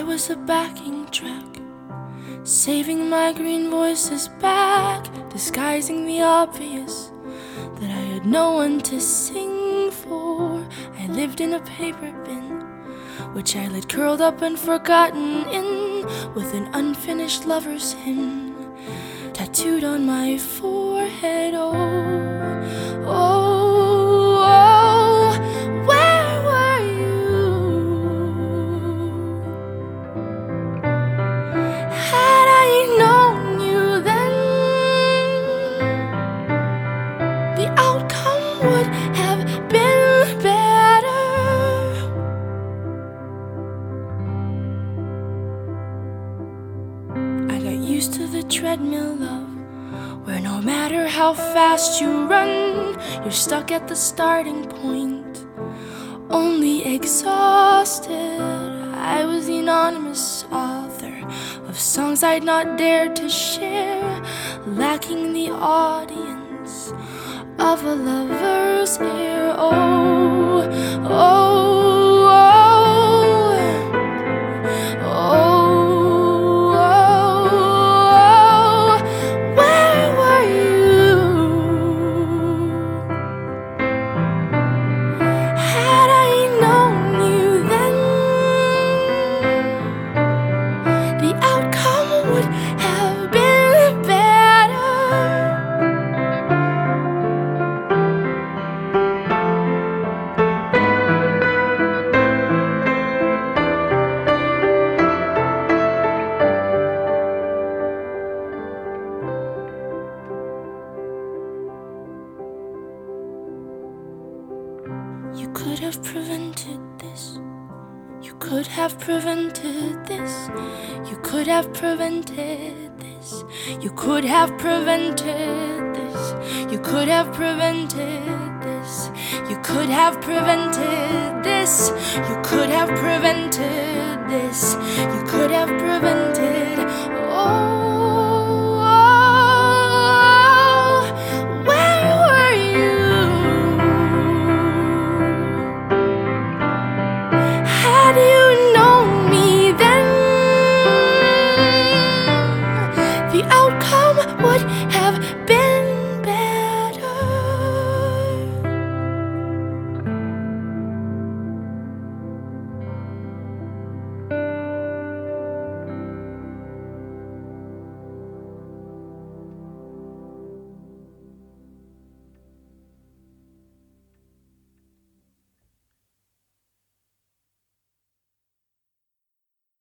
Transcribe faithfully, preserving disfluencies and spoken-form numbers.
was a backing track, saving my green voices back, disguising the obvious, that I had no one to sing for. I lived in a paper bin, which I laid curled up and forgotten in, with an unfinished lover's hymn tattooed on my forehead. Oh, oh, oh, where were you? Had I known you then, the outcome would have been better. I got used to the treadmill, love, where no matter how fast you run, you're stuck at the starting point, only exhausted. I was the anonymous author of songs I'd not dared to share, lacking the audience of a lover's ear. Oh, oh, oh, oh. You could have prevented this. You could have prevented this. You could have prevented this. You could have prevented this. You could have prevented this. You could have prevented this. You could have prevented this. You could have prevented